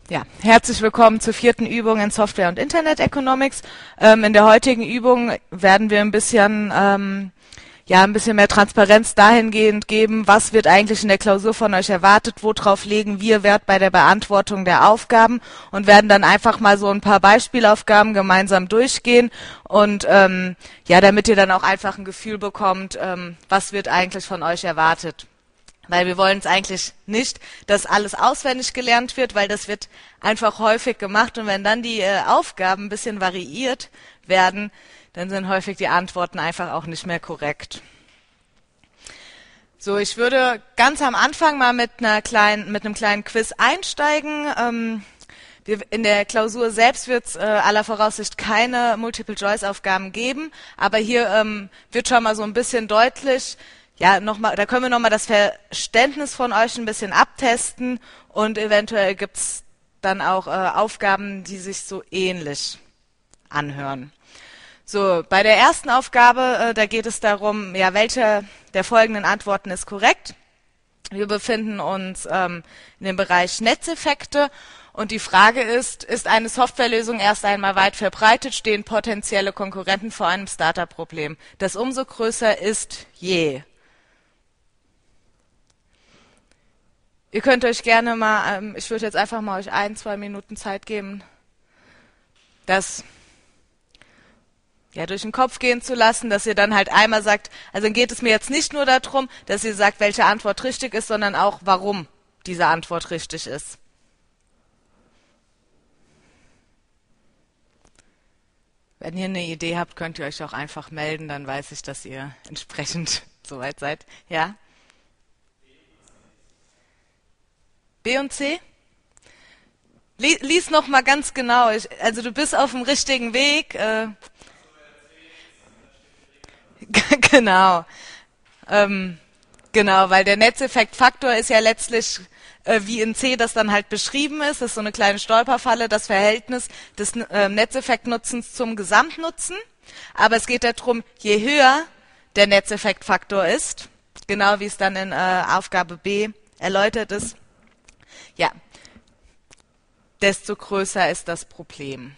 Ja, herzlich willkommen zur 4. Übung in Software und Internet Economics. In der heutigen Übung werden wir ein bisschen mehr Transparenz dahingehend geben, was wird eigentlich in der Klausur von euch erwartet, worauf legen wir Wert bei der Beantwortung der Aufgaben und werden dann einfach mal so ein paar Beispielaufgaben gemeinsam durchgehen und damit ihr dann auch einfach ein Gefühl bekommt, was wird eigentlich von euch erwartet. Weil wir wollen es eigentlich nicht, dass alles auswendig gelernt wird, weil das wird einfach häufig gemacht und wenn dann die Aufgaben ein bisschen variiert werden, dann sind häufig die Antworten einfach auch nicht mehr korrekt. So, ich würde ganz am Anfang mal mit einem kleinen Quiz einsteigen. In der Klausur selbst wird es aller Voraussicht keine Multiple-Choice-Aufgaben geben, aber hier wird schon mal so ein bisschen deutlich, da können wir nochmal das Verständnis von euch ein bisschen abtesten und eventuell gibt es dann auch Aufgaben, die sich so ähnlich anhören. So, bei der ersten Aufgabe, da geht es darum, welche der folgenden Antworten ist korrekt. Wir befinden uns in dem Bereich Netzeffekte und die Frage ist eine Softwarelösung erst einmal weit verbreitet, stehen potenzielle Konkurrenten vor einem Startup-Problem, das umso größer ist je. Ihr könnt euch gerne mal, ich würde jetzt einfach mal euch 1-2 Minuten Zeit geben, das durch den Kopf gehen zu lassen, dass ihr dann halt einmal sagt, also dann geht es mir jetzt nicht nur darum, dass ihr sagt, welche Antwort richtig ist, sondern auch, warum diese Antwort richtig ist. Wenn ihr eine Idee habt, könnt ihr euch auch einfach melden, dann weiß ich, dass ihr entsprechend soweit seid. Ja? B und C? Lies noch mal ganz genau. Also du bist auf dem richtigen Weg. Genau. Genau, weil der Netzeffektfaktor ist ja letztlich wie in C das dann halt beschrieben ist. Das ist so eine kleine Stolperfalle, das Verhältnis des Netzeffektnutzens zum Gesamtnutzen. Aber es geht darum, je höher der Netzeffektfaktor ist, genau wie es dann in Aufgabe B erläutert ist, desto größer ist das Problem.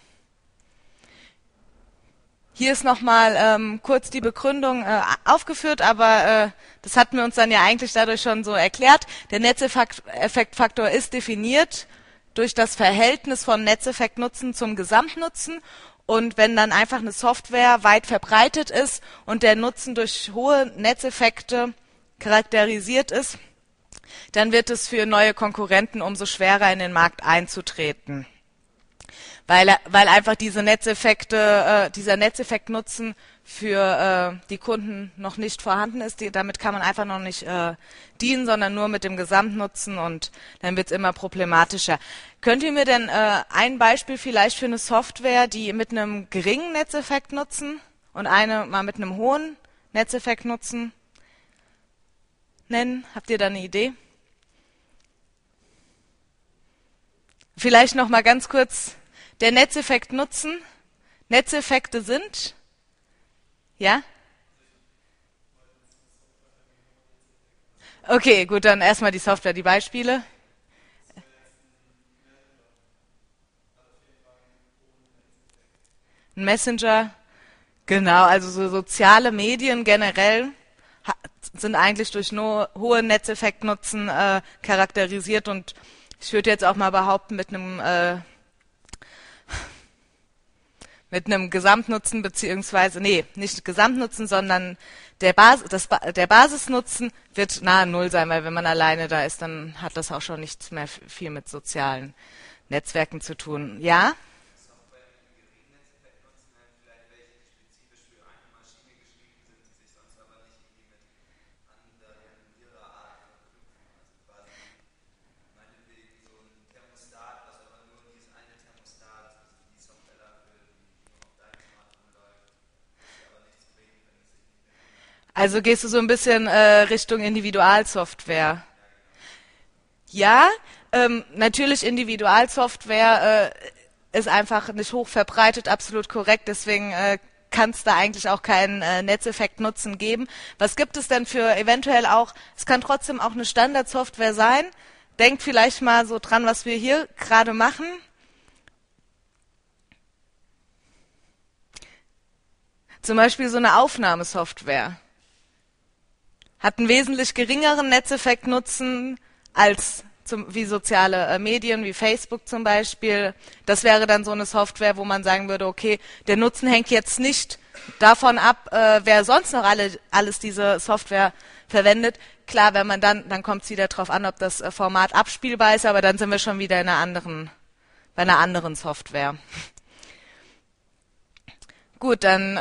Hier ist nochmal kurz die Begründung aufgeführt, aber das hatten wir uns dann ja eigentlich dadurch schon so erklärt. Der Netzeffektfaktor ist definiert durch das Verhältnis von Netzeffektnutzen zum Gesamtnutzen. Und wenn dann einfach eine Software weit verbreitet ist und der Nutzen durch hohe Netzeffekte charakterisiert ist, dann wird es für neue Konkurrenten umso schwerer in den Markt einzutreten. Weil einfach dieser Netzeffektnutzen für die Kunden noch nicht vorhanden ist. Damit kann man einfach noch nicht dienen, sondern nur mit dem Gesamtnutzen und dann wird es immer problematischer. Könnt ihr mir denn ein Beispiel vielleicht für eine Software, die mit einem geringen Netzeffekt nutzen und eine mal mit einem hohen Netzeffekt nutzen, nennen? Habt ihr da eine Idee? Vielleicht noch mal ganz kurz der Netzeffekt nutzen. Netzeffekte sind, ja? Okay, gut, dann erstmal die Software, die Beispiele. Ein Messenger, genau, also so soziale Medien generell sind eigentlich durch nur hohe Netzeffektnutzen charakterisiert und ich würde jetzt auch mal behaupten, mit einem Gesamtnutzen beziehungsweise, nicht Gesamtnutzen, sondern der Basisnutzen wird nahe Null sein, weil wenn man alleine da ist, dann hat das auch schon nichts mehr viel mit sozialen Netzwerken zu tun. Ja? Also gehst du so ein bisschen Richtung Individualsoftware? Ja, natürlich Individualsoftware ist einfach nicht hoch verbreitet, absolut korrekt, deswegen kann es da eigentlich auch keinen Netzeffektnutzen geben. Was gibt es denn für eventuell auch, es kann trotzdem auch eine Standardsoftware sein, denkt vielleicht mal so dran, was wir hier gerade machen. Zum Beispiel so eine Aufnahmesoftware hat einen wesentlich geringeren Netzeffektnutzen als wie soziale Medien, wie Facebook zum Beispiel. Das wäre dann so eine Software, wo man sagen würde, okay, der Nutzen hängt jetzt nicht davon ab, wer sonst noch alles diese Software verwendet. Klar, wenn man dann kommt es wieder darauf an, ob das Format abspielbar ist, aber dann sind wir schon wieder bei einer anderen Software. Gut, dann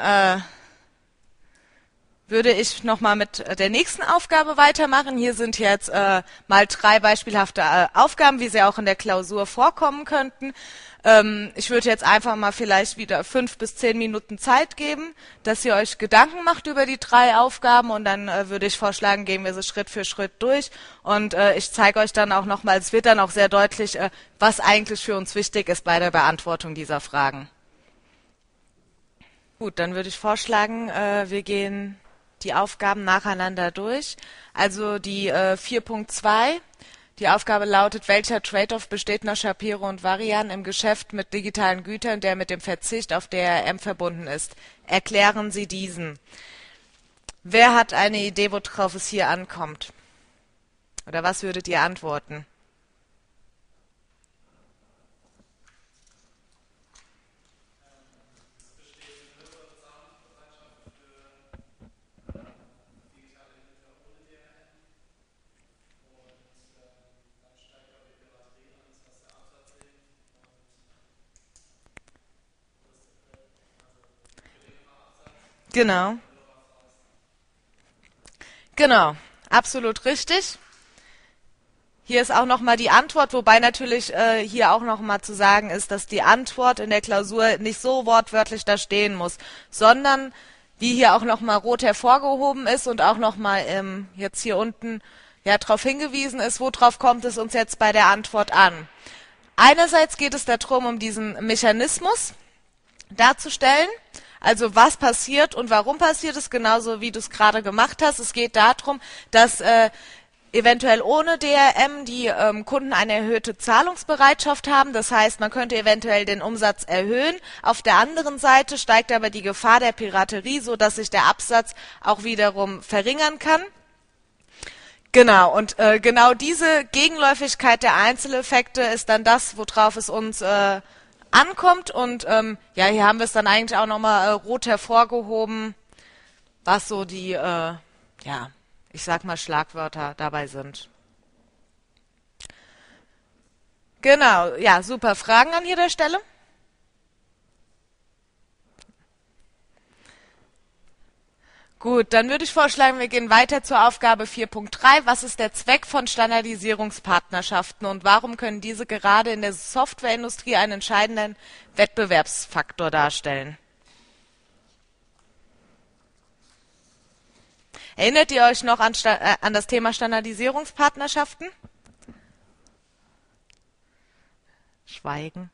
würde ich nochmal mit der nächsten Aufgabe weitermachen. Hier sind jetzt mal 3 beispielhafte Aufgaben, wie sie auch in der Klausur vorkommen könnten. Ich würde jetzt einfach mal vielleicht wieder 5 bis 10 Minuten Zeit geben, dass ihr euch Gedanken macht über die 3 Aufgaben und dann würde ich vorschlagen, gehen wir sie Schritt für Schritt durch und ich zeige euch dann auch nochmal, es wird dann auch sehr deutlich, was eigentlich für uns wichtig ist bei der Beantwortung dieser Fragen. Gut, dann würde ich vorschlagen, wir gehen die Aufgaben nacheinander durch. Also die 4.2, die Aufgabe lautet, welcher Trade-off besteht nach Shapiro und Varian im Geschäft mit digitalen Gütern, der mit dem Verzicht auf DRM verbunden ist? Erklären Sie diesen. Wer hat eine Idee, worauf es hier ankommt? Oder was würdet ihr antworten? Genau. Genau, absolut richtig. Hier ist auch nochmal die Antwort, wobei natürlich hier auch nochmal zu sagen ist, dass die Antwort in der Klausur nicht so wortwörtlich da stehen muss, sondern wie hier auch nochmal rot hervorgehoben ist und auch nochmal jetzt hier unten ja darauf hingewiesen ist, worauf kommt es uns jetzt bei der Antwort an. Einerseits geht es darum, um diesen Mechanismus darzustellen, also was passiert und warum passiert es, genauso wie du es gerade gemacht hast. Es geht darum, dass eventuell ohne DRM die Kunden eine erhöhte Zahlungsbereitschaft haben. Das heißt, man könnte eventuell den Umsatz erhöhen. Auf der anderen Seite steigt aber die Gefahr der Piraterie, sodass sich der Absatz auch wiederum verringern kann. Genau, und genau diese Gegenläufigkeit der Einzeleffekte ist dann das, worauf es uns ankommt. Und ja, hier haben wir es dann eigentlich auch nochmal rot hervorgehoben, was so die, ja, ich sag mal Schlagwörter dabei sind. Genau, ja, super. Fragen an jeder Stelle? Gut, dann würde ich vorschlagen, wir gehen weiter zur Aufgabe 4.3. Was ist der Zweck von Standardisierungspartnerschaften und warum können diese gerade in der Softwareindustrie einen entscheidenden Wettbewerbsfaktor darstellen? Erinnert ihr euch noch an das Thema Standardisierungspartnerschaften? Schweigen.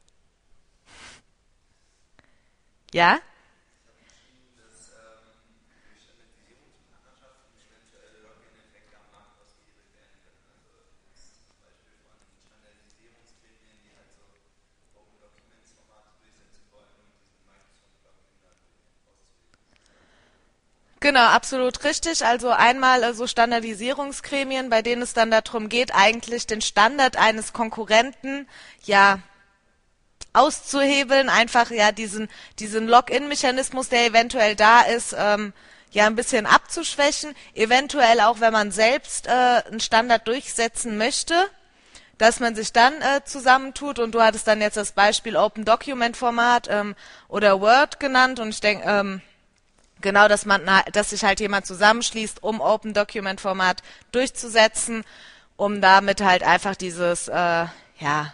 Ja? Genau, absolut richtig. Also einmal so Standardisierungsgremien, bei denen es dann darum geht, eigentlich den Standard eines Konkurrenten ja auszuhebeln, einfach ja diesen Login-Mechanismus, der eventuell da ist, ja ein bisschen abzuschwächen, eventuell auch, wenn man selbst einen Standard durchsetzen möchte, dass man sich dann zusammentut und du hattest dann jetzt das Beispiel Open Document Format oder Word genannt und ich denke, genau, dass sich halt jemand zusammenschließt, um Open Document Format durchzusetzen, um damit halt einfach ja,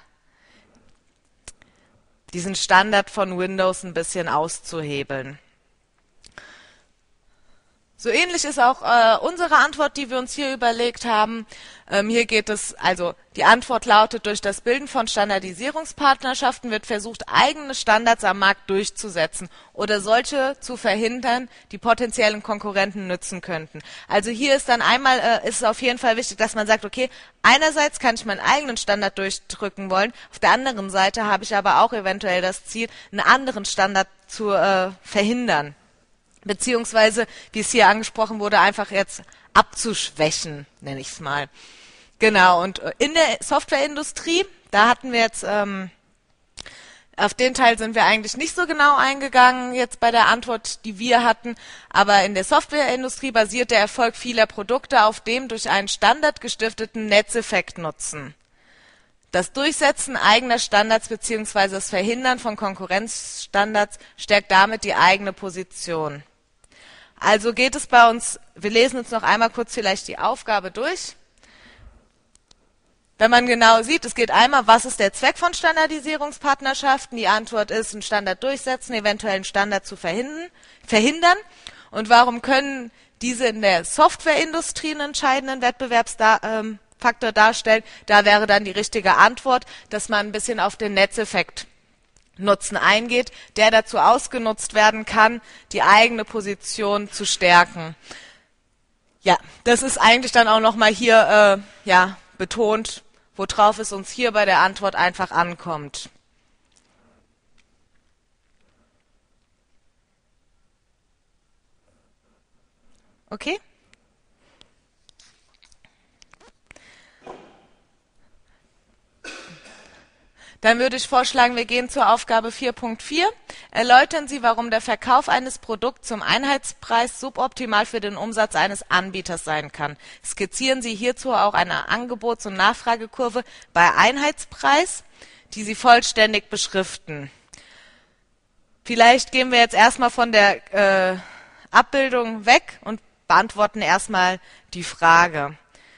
diesen Standard von Windows ein bisschen auszuhebeln. So ähnlich ist auch unsere Antwort, die wir uns hier überlegt haben. Hier geht es, also die Antwort lautet, durch das Bilden von Standardisierungspartnerschaften wird versucht, eigene Standards am Markt durchzusetzen oder solche zu verhindern, die potenziellen Konkurrenten nützen könnten. Also hier ist dann einmal, ist es auf jeden Fall wichtig, dass man sagt, okay, einerseits kann ich meinen eigenen Standard durchdrücken wollen, auf der anderen Seite habe ich aber auch eventuell das Ziel, einen anderen Standard zu verhindern. Beziehungsweise, wie es hier angesprochen wurde, einfach jetzt abzuschwächen, nenne ich es mal. Genau, und in der Softwareindustrie, da hatten wir jetzt, auf den Teil sind wir eigentlich nicht so genau eingegangen, jetzt bei der Antwort, die wir hatten, aber in der Softwareindustrie basiert der Erfolg vieler Produkte auf dem durch einen Standard gestifteten Netzeffektnutzen. Das Durchsetzen eigener Standards bzw. das Verhindern von Konkurrenzstandards stärkt damit die eigene Position. Also geht es bei uns, wir lesen uns noch einmal kurz vielleicht die Aufgabe durch. Wenn man genau sieht, es geht einmal, was ist der Zweck von Standardisierungspartnerschaften? Die Antwort ist, einen Standard durchsetzen, eventuell einen Standard zu verhindern. Und warum können diese in der Softwareindustrie einen entscheidenden Wettbewerbsfaktor darstellen? Da wäre dann die richtige Antwort, dass man ein bisschen auf den Netzeffekt Nutzen eingeht, der dazu ausgenutzt werden kann, die eigene Position zu stärken. Ja, das ist eigentlich dann auch nochmal hier betont, worauf es uns hier bei der Antwort einfach ankommt. Okay? Dann würde ich vorschlagen, wir gehen zur Aufgabe 4.4. Erläutern Sie, warum der Verkauf eines Produkts zum Einheitspreis suboptimal für den Umsatz eines Anbieters sein kann. Skizzieren Sie hierzu auch eine Angebots- und Nachfragekurve bei Einheitspreis, die Sie vollständig beschriften. Vielleicht gehen wir jetzt erstmal von der Abbildung weg und beantworten erstmal die Frage.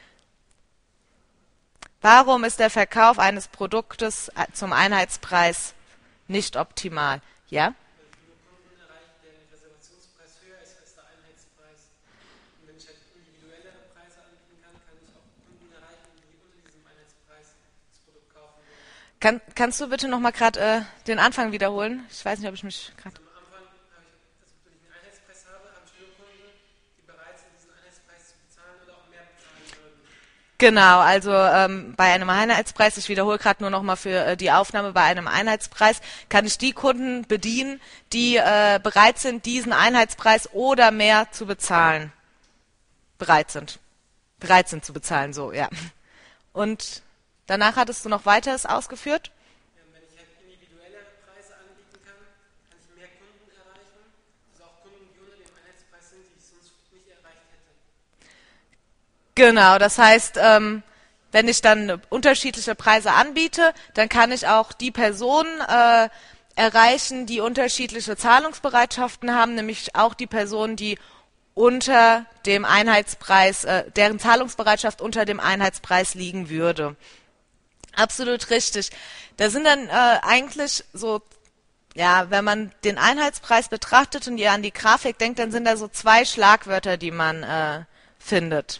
Warum ist der Verkauf eines Produktes zum Einheitspreis nicht optimal? Ja? Weil ich nur Kunden erreiche, deren Reservationspreis höher ist als der Einheitspreis. Und wenn ich halt individuellere Preise anbieten kann, kann ich auch Kunden erreichen, die unter diesem Einheitspreis das Produkt kaufen wollen. Kannst du bitte nochmal gerade den Anfang wiederholen? Ich weiß nicht, ob ich mich gerade... Am Anfang habe ich, wenn ich einen Einheitspreis habe, habe ich nur Kunden, die bereit sind, diesen Einheitspreis zu bezahlen oder auch mehr bezahlen würden. Genau, also bei einem Einheitspreis, ich wiederhole gerade nur nochmal für die Aufnahme, bei einem Einheitspreis kann ich die Kunden bedienen, die bereit sind, diesen Einheitspreis oder mehr zu bezahlen. Bereit sind zu bezahlen, so, ja. Und danach hattest du noch weiteres ausgeführt? Wenn ich halt individuellere Preise anbieten kann, kann ich mehr Kunden erreichen. Also auch Kunden, die unter dem Einheitspreis sind, die ich sonst nicht erreicht hätte. Genau, das heißt, wenn ich dann unterschiedliche Preise anbiete, dann kann ich auch die Personen erreichen, die unterschiedliche Zahlungsbereitschaften haben, nämlich auch die Personen, die unter dem Einheitspreis, deren Zahlungsbereitschaft unter dem Einheitspreis liegen würde. Absolut richtig. Da sind dann eigentlich so, ja, wenn man den Einheitspreis betrachtet und ihr an die Grafik denkt, dann sind da so zwei Schlagwörter, die man findet.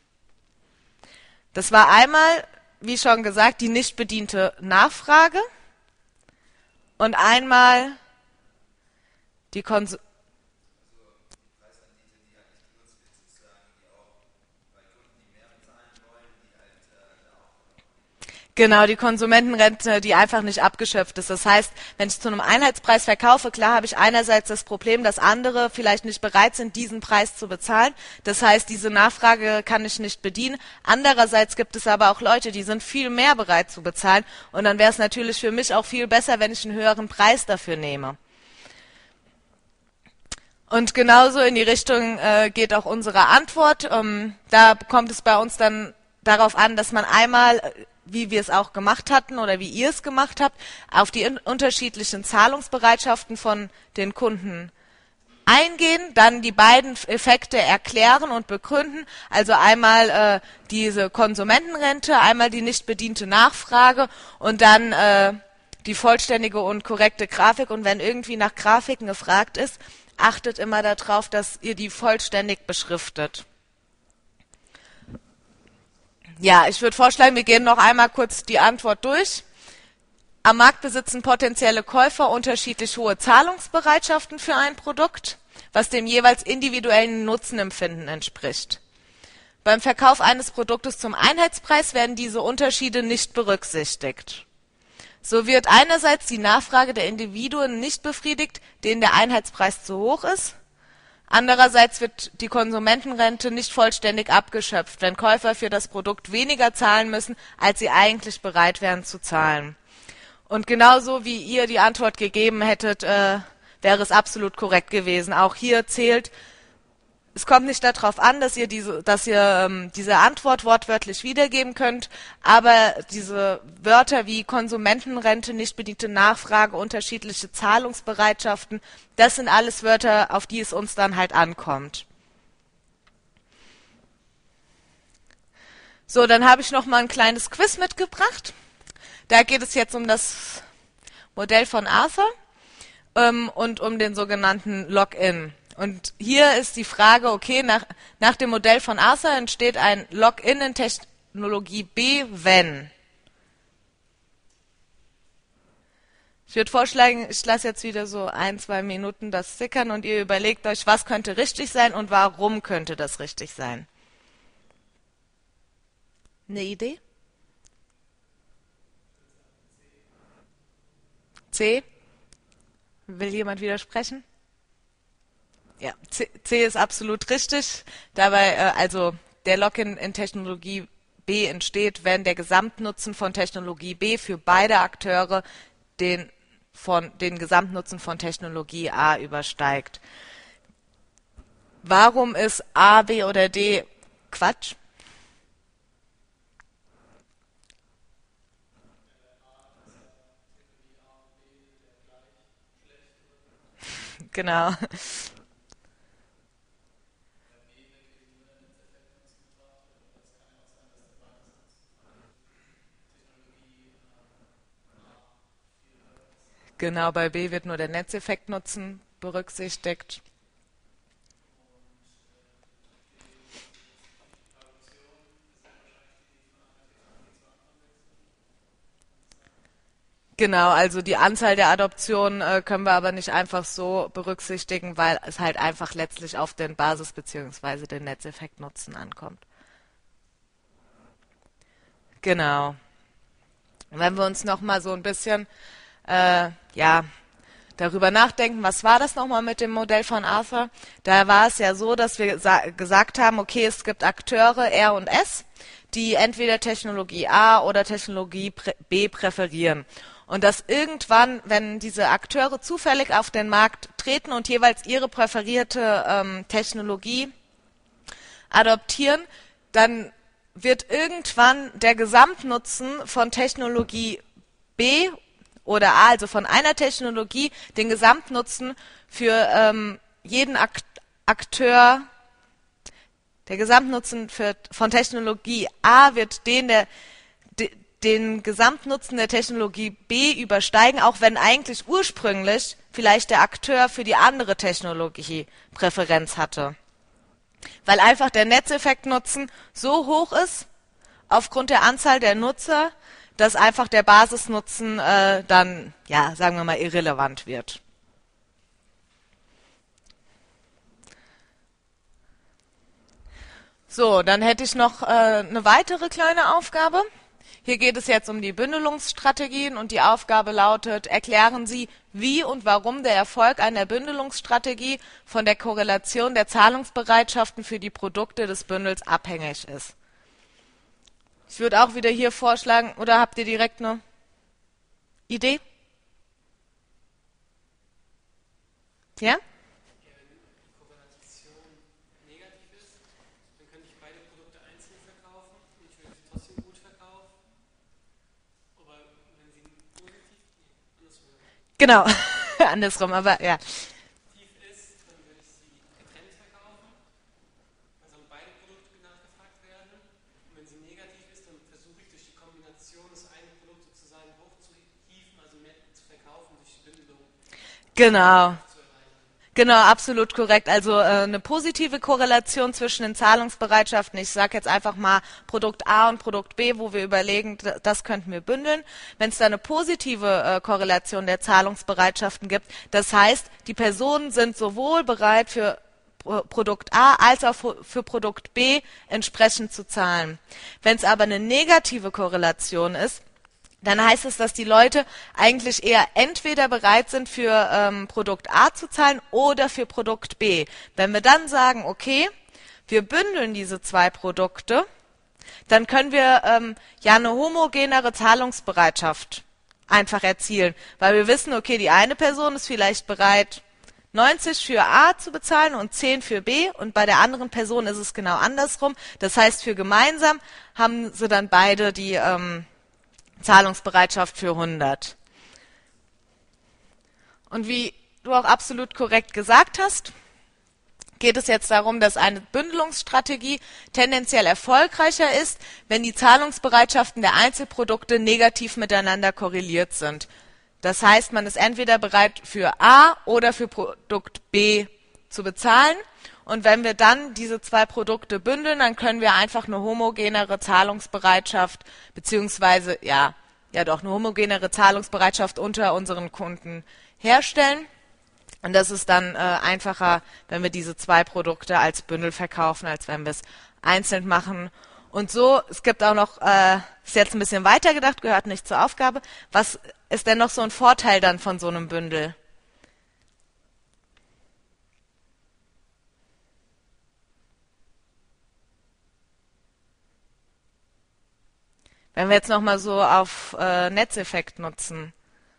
Das war einmal, wie schon gesagt, die nicht bediente Nachfrage und einmal die Genau, die Konsumentenrente, die einfach nicht abgeschöpft ist. Das heißt, wenn ich zu einem Einheitspreis verkaufe, klar habe ich einerseits das Problem, dass andere vielleicht nicht bereit sind, diesen Preis zu bezahlen. Das heißt, diese Nachfrage kann ich nicht bedienen. Andererseits gibt es aber auch Leute, die sind viel mehr bereit zu bezahlen. Und dann wäre es natürlich für mich auch viel besser, wenn ich einen höheren Preis dafür nehme. Und genauso in die Richtung geht auch unsere Antwort. Da kommt es bei uns dann darauf an, dass man einmal, wie wir es auch gemacht hatten oder wie ihr es gemacht habt, auf die unterschiedlichen Zahlungsbereitschaften von den Kunden eingehen, dann die beiden Effekte erklären und begründen, also einmal diese Konsumentenrente, einmal die nicht bediente Nachfrage und dann die vollständige und korrekte Grafik. Und wenn irgendwie nach Grafiken gefragt ist, achtet immer darauf, dass ihr die vollständig beschriftet. Ja, ich würde vorschlagen, wir gehen noch einmal kurz die Antwort durch. Am Markt besitzen potenzielle Käufer unterschiedlich hohe Zahlungsbereitschaften für ein Produkt, was dem jeweils individuellen Nutzenempfinden entspricht. Beim Verkauf eines Produktes zum Einheitspreis werden diese Unterschiede nicht berücksichtigt. So wird einerseits die Nachfrage der Individuen nicht befriedigt, denen der Einheitspreis zu hoch ist. Andererseits wird die Konsumentenrente nicht vollständig abgeschöpft, wenn Käufer für das Produkt weniger zahlen müssen, als sie eigentlich bereit wären zu zahlen. Und genauso wie ihr die Antwort gegeben hättet, wäre es absolut korrekt gewesen. Auch hier zählt, es kommt nicht darauf an, dass ihr diese Antwort wortwörtlich wiedergeben könnt, aber diese Wörter wie Konsumentenrente, nicht bediente Nachfrage, unterschiedliche Zahlungsbereitschaften, das sind alles Wörter, auf die es uns dann halt ankommt. So, dann habe ich noch mal ein kleines Quiz mitgebracht. Da geht es jetzt um das Modell von Arthur und um den sogenannten Login. Und hier ist die Frage, okay, nach dem Modell von Arthur entsteht ein Login in Technologie B, wenn. Ich würde vorschlagen, ich lasse jetzt wieder so 1-2 Minuten das sickern und ihr überlegt euch, was könnte richtig sein und warum könnte das richtig sein. Eine Idee? C? Will jemand widersprechen? Ja, C ist absolut richtig. Dabei, also der Login in Technologie B entsteht, wenn der Gesamtnutzen von Technologie B für beide Akteure den Gesamtnutzen von Technologie A übersteigt. Warum ist A, B oder D Quatsch? Genau. Genau, bei B wird nur der Netzeffektnutzen berücksichtigt. Genau, also die Anzahl der Adoptionen können wir aber nicht einfach so berücksichtigen, weil es halt einfach letztlich auf den Basis- bzw. den Netzeffektnutzen ankommt. Genau. Wenn wir uns nochmal so ein bisschen ja, darüber nachdenken, was war das nochmal mit dem Modell von Arthur? Da war es ja so, dass wir gesagt haben, okay, es gibt Akteure R und S, die entweder Technologie A oder Technologie B präferieren. Und dass irgendwann, wenn diese Akteure zufällig auf den Markt treten und jeweils ihre präferierte Technologie adoptieren, dann wird irgendwann der Gesamtnutzen von Technologie B oder A, also von einer Technologie, den Gesamtnutzen für jeden Akteur, der Gesamtnutzen von Technologie A wird den Gesamtnutzen der Technologie B übersteigen, auch wenn eigentlich ursprünglich vielleicht der Akteur für die andere Technologie Präferenz hatte. Weil einfach der Netzeffektnutzen so hoch ist, aufgrund der Anzahl der Nutzer, dass einfach der Basisnutzen dann, ja, sagen wir mal, irrelevant wird. So, dann hätte ich noch eine weitere kleine Aufgabe. Hier geht es jetzt um die Bündelungsstrategien und die Aufgabe lautet, erklären Sie, wie und warum der Erfolg einer Bündelungsstrategie von der Korrelation der Zahlungsbereitschaften für die Produkte des Bündels abhängig ist. Ich würde auch wieder hier vorschlagen, oder habt ihr direkt eine Idee? Ja? Genau, andersrum, aber ja. Tief ist, dann würde ich sie getrennt verkaufen, weil sollen beide Produkte nachgefragt werden. Und wenn sie negativ ist, dann versuche ich durch die Kombination das eine Produkt sozusagen hochzuhieven, also mehr zu verkaufen durch die Bündelung Genau. zu erreichen. Genau, absolut korrekt. Also eine positive Korrelation zwischen den Zahlungsbereitschaften. Ich sage jetzt einfach mal Produkt A und Produkt B, wo wir überlegen, das könnten wir bündeln. Wenn es da eine positive Korrelation der Zahlungsbereitschaften gibt, das heißt, die Personen sind sowohl bereit für Produkt A als auch für Produkt B entsprechend zu zahlen. Wenn es aber eine negative Korrelation ist, dann heißt es, dass die Leute eigentlich eher entweder bereit sind, für Produkt A zu zahlen oder für Produkt B. Wenn wir dann sagen, okay, wir bündeln diese zwei Produkte, dann können wir ja eine homogenere Zahlungsbereitschaft einfach erzielen, weil wir wissen, okay, die eine Person ist vielleicht bereit, 90 für A zu bezahlen und 10 für B, und bei der anderen Person ist es genau andersrum. Das heißt, für gemeinsam haben sie dann beide die Zahlungsbereitschaft für 100. Und wie du auch absolut korrekt gesagt hast, geht es jetzt darum, dass eine Bündelungsstrategie tendenziell erfolgreicher ist, wenn die Zahlungsbereitschaften der Einzelprodukte negativ miteinander korreliert sind. Das heißt, man ist entweder bereit für A oder für Produkt B zu bezahlen. Und wenn wir dann diese zwei Produkte bündeln, dann können wir einfach eine homogenere Zahlungsbereitschaft beziehungsweise doch eine homogenere Zahlungsbereitschaft unter unseren Kunden herstellen. Und das ist dann einfacher, wenn wir diese zwei Produkte als Bündel verkaufen, als wenn wir es einzeln machen. Und so, es gibt auch noch, ist jetzt ein bisschen weiter gedacht, gehört nicht zur Aufgabe. Was ist denn noch so ein Vorteil dann von so einem Bündel? Wenn wir jetzt nochmal so auf Netzeffekt nutzen.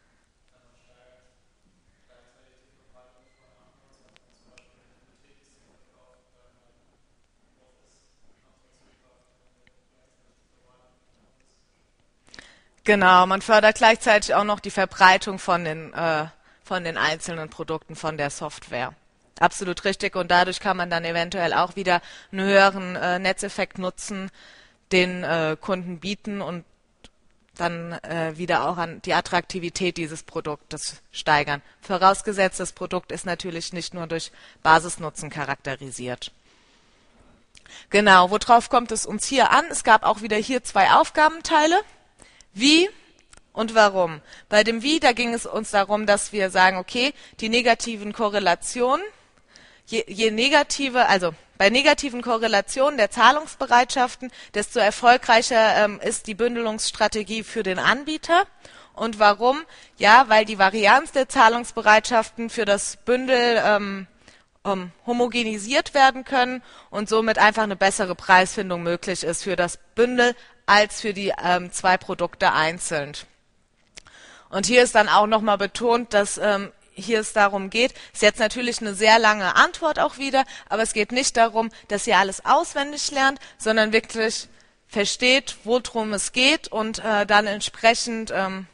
Genau, man fördert gleichzeitig auch noch die Verbreitung von den einzelnen Produkten von der Software. Absolut richtig, und dadurch kann man dann eventuell auch wieder einen höheren Netzeffekt nutzen, den Kunden bieten und dann wieder auch an die Attraktivität dieses Produktes steigern. Vorausgesetzt, das Produkt ist natürlich nicht nur durch Basisnutzen charakterisiert. Genau, worauf kommt es uns hier an? Es gab auch wieder hier zwei Aufgabenteile. Wie und warum? Bei dem Wie, da ging es uns darum, dass wir sagen, okay, die negativen Korrelationen, je negative, also bei negativen Korrelationen der Zahlungsbereitschaften, desto erfolgreicher ist die Bündelungsstrategie für den Anbieter. Und warum? Ja, weil die Varianz der Zahlungsbereitschaften für das Bündel homogenisiert werden können und somit einfach eine bessere Preisfindung möglich ist für das Bündel als für die zwei Produkte einzeln. Und hier ist dann auch nochmal betont, dass hier es darum geht, ist jetzt natürlich eine sehr lange Antwort auch wieder, aber es geht nicht darum, dass ihr alles auswendig lernt, sondern wirklich versteht, worum es geht und dann entsprechend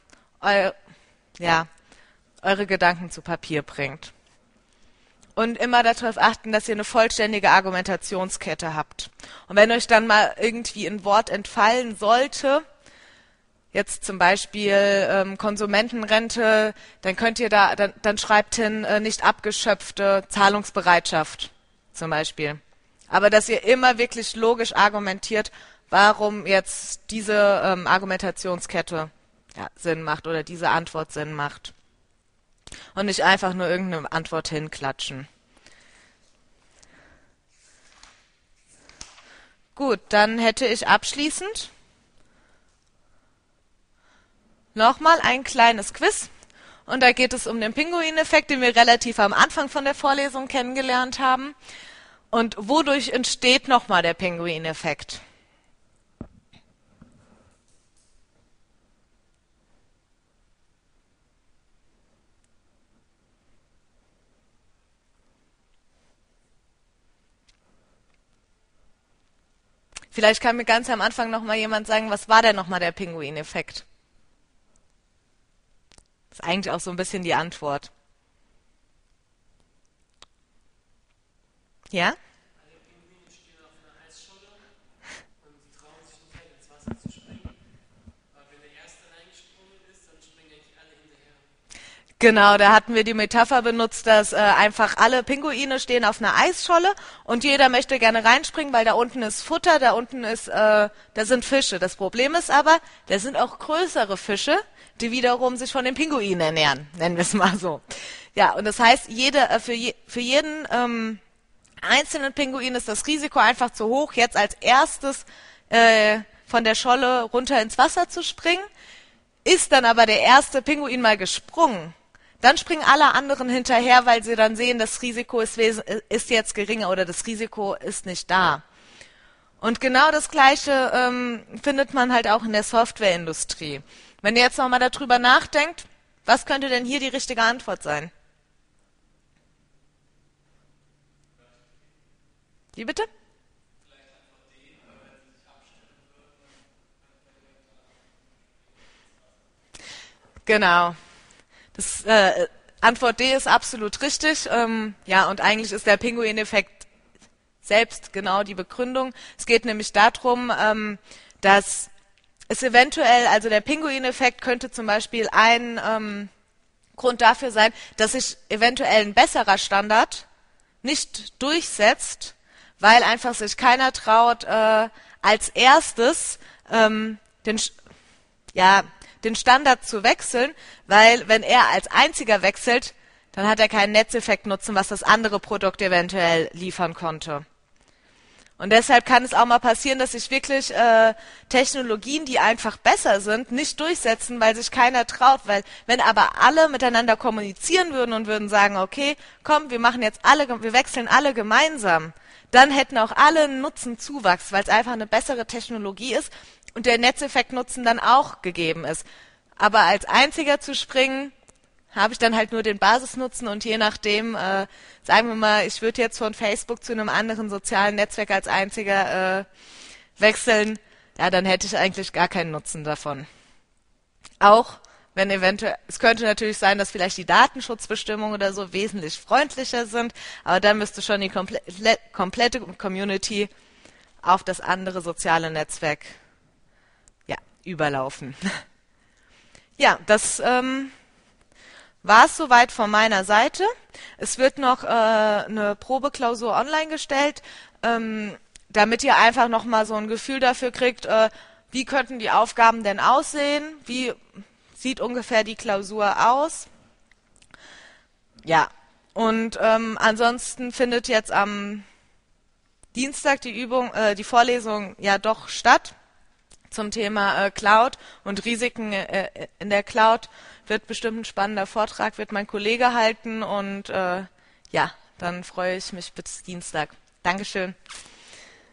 eure Gedanken zu Papier bringt. Und immer darauf achten, dass ihr eine vollständige Argumentationskette habt. Und wenn euch dann mal irgendwie ein Wort entfallen sollte, jetzt zum Beispiel Konsumentenrente, dann könnt ihr dann schreibt hin, nicht abgeschöpfte Zahlungsbereitschaft zum Beispiel. Aber dass ihr immer wirklich logisch argumentiert, warum jetzt diese Argumentationskette Sinn macht oder diese Antwort Sinn macht. Und nicht einfach nur irgendeine Antwort hinklatschen. Gut, dann hätte ich abschließend nochmal ein kleines Quiz. Und da geht es um den Pinguineffekt, den wir relativ am Anfang von der Vorlesung kennengelernt haben. Und wodurch entsteht nochmal der Pinguineffekt? Vielleicht kann mir ganz am Anfang nochmal jemand sagen, was war denn nochmal der Pinguineffekt? Das ist eigentlich auch so ein bisschen die Antwort. Ja? Alle Pinguine stehen auf einer Eisscholle und sie trauen sich nicht halt ins Wasser zu springen. Aber wenn der Erste reingesprungen ist, dann springen eigentlich alle hinterher. Genau, da hatten wir die Metapher benutzt, dass einfach alle Pinguine stehen auf einer Eisscholle und jeder möchte gerne reinspringen, weil da unten ist Futter, da sind Fische. Das Problem ist aber, da sind auch größere Fische, die wiederum sich von den Pinguinen ernähren, nennen wir es mal so. Ja, und das heißt, für jeden einzelnen Pinguin ist das Risiko einfach zu hoch, jetzt als erstes von der Scholle runter ins Wasser zu springen. Ist dann aber der erste Pinguin mal gesprungen, dann springen alle anderen hinterher, weil sie dann sehen, das Risiko ist jetzt geringer oder das Risiko ist nicht da. Und genau das Gleiche findet man halt auch in der Softwareindustrie. Wenn ihr jetzt nochmal darüber nachdenkt, was könnte denn hier die richtige Antwort sein? Wie bitte? Genau. Das Antwort D ist absolut richtig. Ja, und eigentlich ist der Pinguineffekt selbst genau die Begründung. Es geht nämlich darum, dass es eventuell, also der Pinguineffekt könnte zum Beispiel ein Grund dafür sein, dass sich eventuell ein besserer Standard nicht durchsetzt, weil einfach sich keiner traut, als erstes den, ja, den Standard zu wechseln, weil wenn er als einziger wechselt, dann hat er keinen Netzeffektnutzen, was das andere Produkt eventuell liefern konnte. Und deshalb kann es auch mal passieren, dass sich wirklich Technologien, die einfach besser sind, nicht durchsetzen, weil sich keiner traut. Weil wenn aber alle miteinander kommunizieren würden und würden sagen, okay, komm, wir wechseln alle gemeinsam, dann hätten auch alle einen Nutzenzuwachs, weil es einfach eine bessere Technologie ist und der Netzeffektnutzen dann auch gegeben ist. Aber als einziger zu springen, habe ich dann halt nur den Basisnutzen und je nachdem, sagen wir mal, ich würde jetzt von Facebook zu einem anderen sozialen Netzwerk als einziger wechseln, ja, dann hätte ich eigentlich gar keinen Nutzen davon. Auch wenn eventuell, es könnte natürlich sein, dass vielleicht die Datenschutzbestimmungen oder so wesentlich freundlicher sind, aber dann müsste schon die komplette Community auf das andere soziale Netzwerk, ja, überlaufen. Ja, das war es soweit von meiner Seite. Es wird noch eine Probeklausur online gestellt, damit ihr einfach noch mal so ein Gefühl dafür kriegt, wie könnten die Aufgaben denn aussehen, wie sieht ungefähr die Klausur aus. Ja, und ansonsten findet jetzt am Dienstag die Vorlesung ja doch statt zum Thema Cloud und Risiken in der Cloud. Wird bestimmt ein spannender Vortrag, wird mein Kollege halten und ja, dann freue ich mich bis Dienstag. Dankeschön.